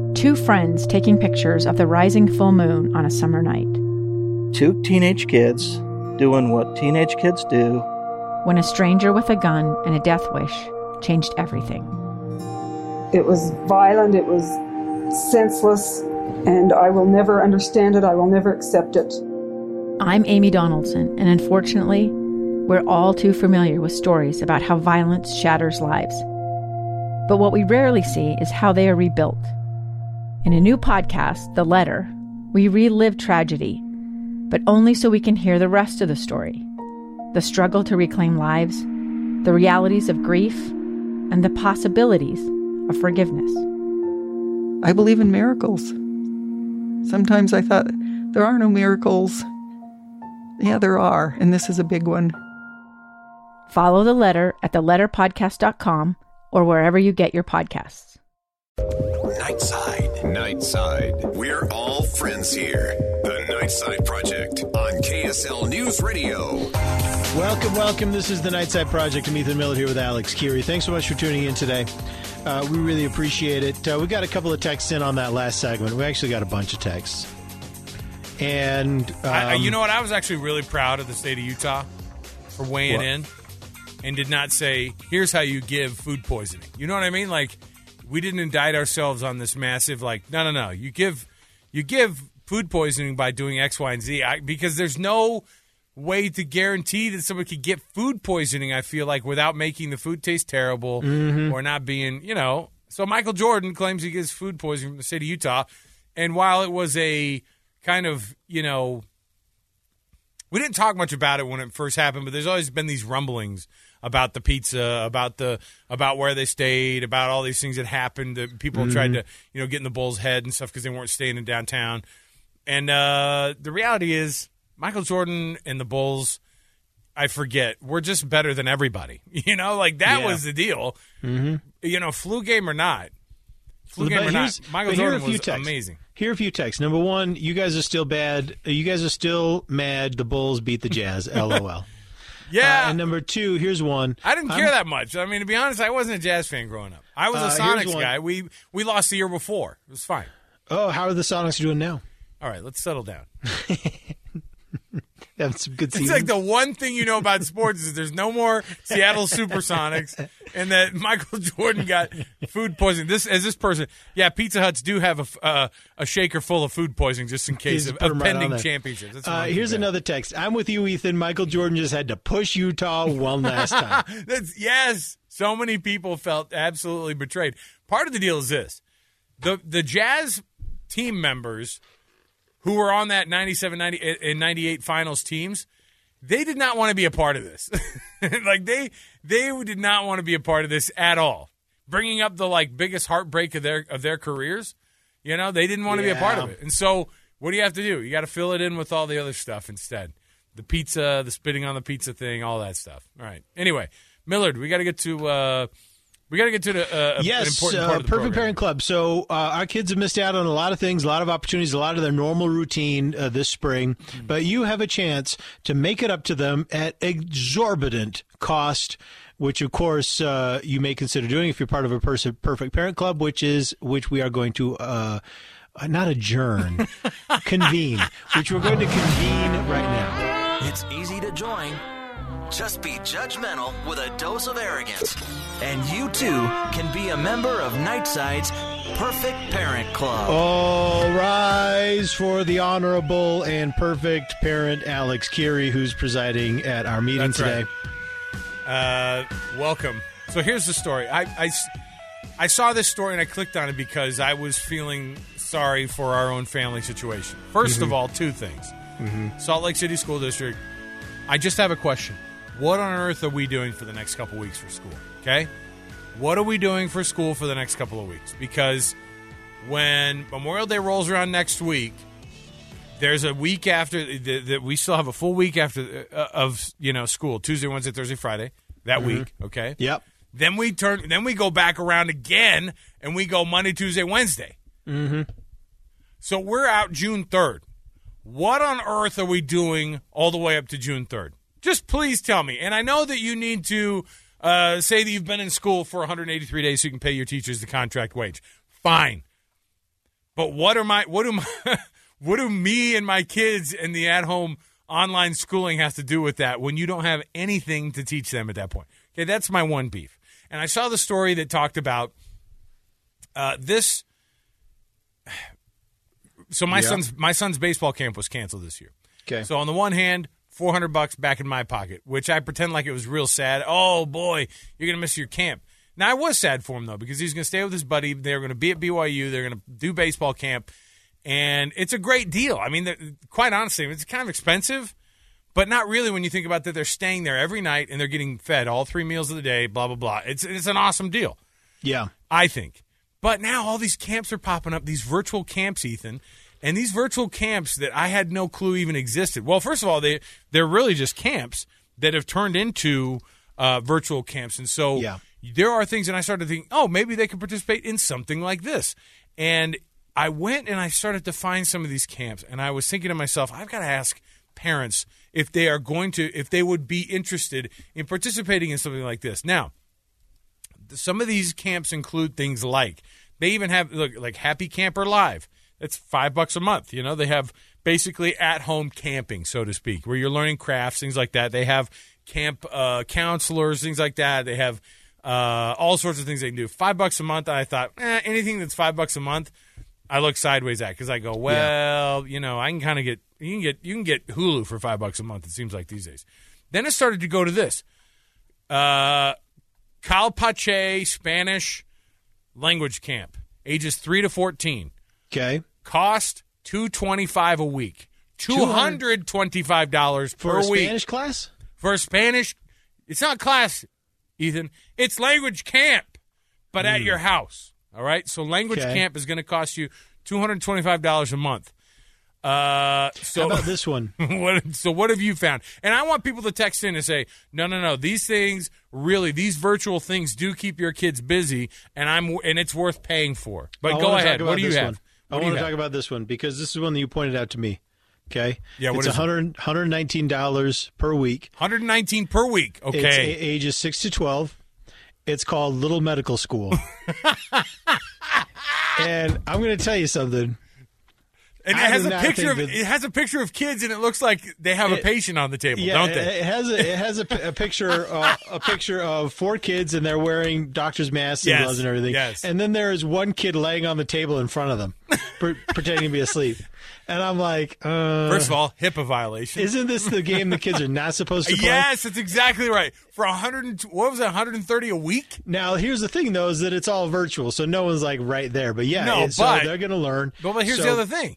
Two friends taking pictures of the rising full moon on a summer night. Two teenage kids doing what teenage kids do. When a stranger with a gun and a death wish changed everything. It was violent, it was senseless, and I will never understand it, I will never accept it. I'm Amy Donaldson, and unfortunately, we're all too familiar with stories about how violence shatters lives. But what we rarely see is how they are rebuilt. In a new podcast, The Letter, we relive tragedy, but only so we can hear the rest of the story. The struggle to reclaim lives, the realities of grief, and the possibilities of forgiveness. I believe in miracles. Sometimes I thought, there are no miracles. Yeah, there are, and this is a big one. Follow The Letter at theletterpodcast.com or wherever you get your podcasts. Nightside. We're all friends here. The Nightside Project on KSL News Radio. Welcome. This is the Nightside Project. I'm Ethan Miller here with Alex Keary. Thanks so much for tuning in today. We really appreciate it. We got a couple of texts in on that last segment. We actually got a bunch of texts. And you know what? I was actually really proud of the state of Utah for weighing in and did not say, here's how you give food poisoning. You know what I mean? Like, we didn't indict ourselves on this massive, no. You give food poisoning by doing X, Y, and Z because there's no way to guarantee that someone could get food poisoning, I feel like, without making the food taste terrible or not being, So Michael Jordan claims he gets food poisoning from the state of Utah. And while it was a kind of, we didn't talk much about it when it first happened, but there's always been these rumblings about the pizza, about where they stayed, about all these things that happened. That people tried to, get in the Bulls' head and stuff because they weren't staying in downtown. And the reality is, Michael Jordan and the Bulls, I forget, we're just better than everybody. That was the deal. Mm-hmm. Flu game or not. Michael Jordan was amazing. Here are a few texts. Number one, you guys are still bad. You guys are still mad the Bulls beat the Jazz. LOL. Yeah. And number two, here's one. I didn't care that much. I mean, to be honest, I wasn't a Jazz fan growing up. I was a Sonics guy. We lost the year before. It was fine. Oh, how are the Sonics doing now? All right, let's settle down. That's some good seasons. It's like the one thing you know about sports is there's no more Seattle Supersonics, and that Michael Jordan got food poisoning. This person, Pizza Huts do have a shaker full of food poisoning just in case of pending championships. Here's another text. I'm with you, Ethan. Michael Jordan just had to push Utah one last time. Yes. So many people felt absolutely betrayed. Part of the deal is this. The Jazz team members who were on that 97, 90, and 98 finals teams, they did not want to be a part of this. They did not want to be a part of this at all. Bringing up the biggest heartbreak of their careers, they didn't want to be a part of it. And so, what do you have to do? You got to fill it in with all the other stuff instead. The pizza, the spitting on the pizza thing, all that stuff. All right. Anyway, Millard, we got to get to. We got to get to an important part of the Perfect Parent Club. So our kids have missed out on a lot of things, a lot of opportunities, a lot of their normal routine this spring. But you have a chance to make it up to them at exorbitant cost, which, of course, you may consider doing if you're part of a Perfect Parent Club, which we are going to not adjourn, convene, which we're going to convene right now. It's easy to join. Just be judgmental with a dose of arrogance. And you, too, can be a member of Nightside's Perfect Parent Club. All rise for the Honorable and Perfect Parent Alex Keary, who's presiding at our meeting today. Right. Welcome. So here's the story. I saw this story and I clicked on it because I was feeling sorry for our own family situation. First of all, two things. Salt Lake City School District. I just have a question. What on earth are we doing for the next couple weeks for school? Okay? What are we doing for school for the next couple of weeks? Because when Memorial Day rolls around next week, there's a week after that. We still have a full week after of school. Tuesday, Wednesday, Thursday, Friday. That week. Okay. Yep. Then we go back around again, and we go Monday, Tuesday, Wednesday. So we're out June 3rd. What on earth are we doing all the way up to June 3rd? Just please tell me. And I know that you need to say that you've been in school for 183 days so you can pay your teachers the contract wage. Fine. But what do me and my kids and the at-home online schooling have to do with that when you don't have anything to teach them at that point? Okay, that's my one beef. And I saw the story that talked about this. So my son's baseball camp was canceled this year. Okay. So on the one hand, $400 back in my pocket, which I pretend like it was real sad. Oh boy, you're gonna miss your camp. Now I was sad for him though because he's gonna stay with his buddy. They're gonna be at BYU. They're gonna do baseball camp, and it's a great deal. I mean, quite honestly, it's kind of expensive, but not really when you think about that. They're staying there every night and they're getting fed all 3 meals of the day. Blah blah blah. It's an awesome deal. Yeah, I think. But now all these camps are popping up. These virtual camps, Ethan. And these virtual camps that I had no clue even existed. Well, first of all, they're really just camps that have turned into virtual camps. And so there are things, and I started to think, oh, maybe they could participate in something like this. And I went and I started to find some of these camps. And I was thinking to myself, I've got to ask parents if they would be interested in participating in something like this. Now, some of these camps include things like, they even have, like Happy Camper Live. It's $5 a month. You know, they have basically at-home camping, so to speak, where you're learning crafts, things like that. They have camp counselors, things like that. They have all sorts of things they can do. $5 a month. I thought, anything that's $5 a month, I look sideways at because I go, well, you know, I can kind of get you can get Hulu for $5 a month. It seems like these days. Then it started to go to this, Calpache Spanish language camp, ages 3 to 14. Okay. Cost $225 a week. $225 per week. For a Spanish class? For a Spanish. It's not class, Ethan. It's language camp, but at your house. All right? So language camp is going to cost you $225 a month. How about this one? What have you found? And I want people to text in and say, no. These things, really, these virtual things do keep your kids busy, and it's worth paying for. But go ahead. What do you have? I want to talk about this one because this is one that you pointed out to me. Okay. Yeah. What it's is $119 per week. $119 per week. Okay. It's ages 6 to 12. It's called Little Medical School. And I'm going to tell you something. And it has a picture of kids, and it looks like they have a patient on the table, don't they? It has a picture of 4 kids, and they're wearing doctor's masks and gloves and everything. Yes. And then there is one kid laying on the table in front of them, pretending to be asleep. And I'm like, first of all, HIPAA violation. Isn't this the game the kids are not supposed to play? Yes, that's exactly right. For $130 a week? Now, here's the thing, though, is that it's all virtual, so no one's like right there. But so they're going to learn. But here's the other thing.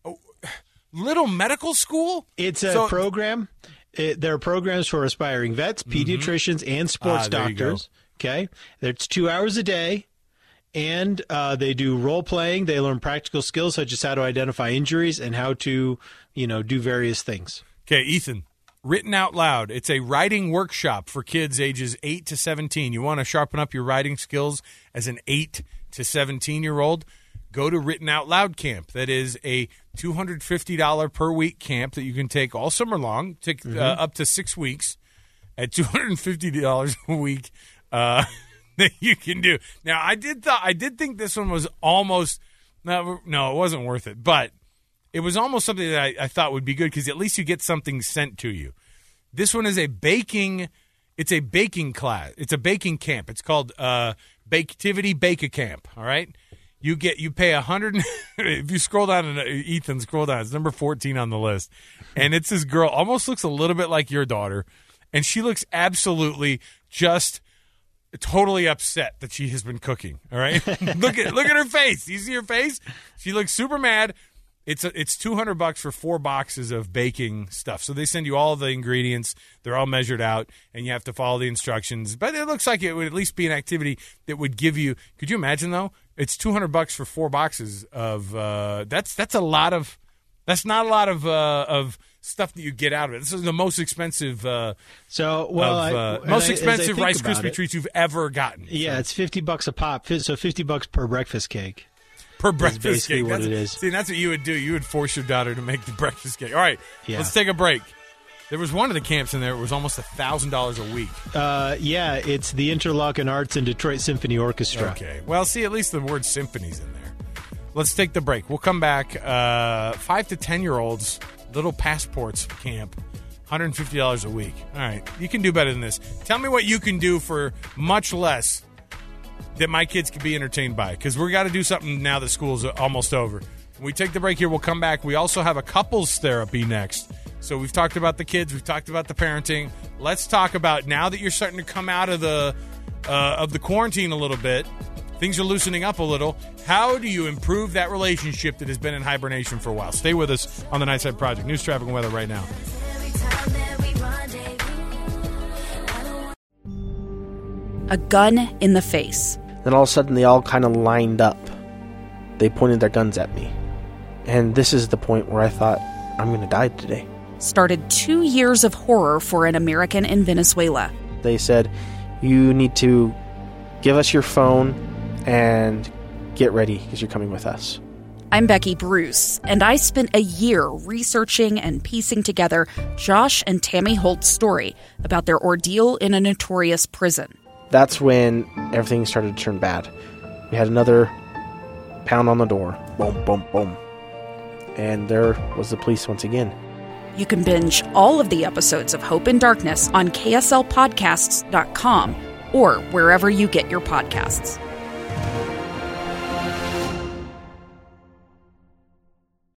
Little medical school? It's a program. There are programs for aspiring vets, pediatricians, and sports doctors. Okay, it's 2 hours a day, and they do role playing. They learn practical skills such as how to identify injuries and how to, do various things. Okay, Ethan. Written Out Loud. It's a writing workshop for kids ages 8 to 17. You want to sharpen up your writing skills as an 8 to 17-year-old? Go to Written Out Loud Camp. That is a $250 per week camp that you can take all summer long, take up to 6 weeks at $250 a week that you can do. Now, I did think this one was almost no, it wasn't worth it, but it was almost something that I thought would be good because at least you get something sent to you. This one is a baking class. It's a baking camp. It's called Baketivity Bake Camp. All right. You pay $100. If you scroll down, Ethan, scroll down. It's number 14 on the list, and it's this girl. Almost looks a little bit like your daughter, and she looks absolutely just totally upset that she has been cooking. All right, look at her face. You see her face? She looks super mad. It's $200 for 4 boxes of baking stuff. So they send you all the ingredients. They're all measured out, and you have to follow the instructions. But it looks like it would at least be an activity that would give you. Could you imagine though? It's $200 for 4 boxes of. That's a lot of. That's not a lot of stuff that you get out of it. This is the most expensive. Most expensive Rice Krispie treats you've ever gotten. Yeah, it's $50 a pop. So $50 per breakfast cake. Per breakfast basically cake. What it is. See, that's what you would do. You would force your daughter to make the breakfast cake. All right, let's take a break. There was one of the camps in there. It was almost $1,000 a week. It's the Interlochen Arts and Detroit Symphony Orchestra. Okay. Well, see, at least the word symphony's in there. Let's take the break. We'll come back. 5 to 10-year-olds, little passports camp, $150 a week. All right, you can do better than this. Tell me what you can do for much less that my kids can be entertained by, because we got to do something now that school's almost over. When we take the break here, we'll come back. We also have a couples therapy next. So we've talked about the kids. We've talked about the parenting. Let's talk about, now that you're starting to come out of the quarantine a little bit, things are loosening up a little. How do you improve that relationship that has been in hibernation for a while? Stay with us on the Nightside Project. News, traffic, and weather right now. A gun in the face. Then all of a sudden, they all kind of lined up. They pointed their guns at me. And this is the point where I thought, I'm going to die today. Started 2 years of horror for an American in Venezuela. They said, you need to give us your phone and get ready because you're coming with us. I'm Becky Bruce, and I spent a year researching and piecing together Josh and Tammy Holt's story about their ordeal in a notorious prison. That's when everything started to turn bad. We had another pound on the door. Boom, boom, boom. And there was the police once again. You can binge all of the episodes of Hope in Darkness on KSLPodcasts.com or wherever you get your podcasts.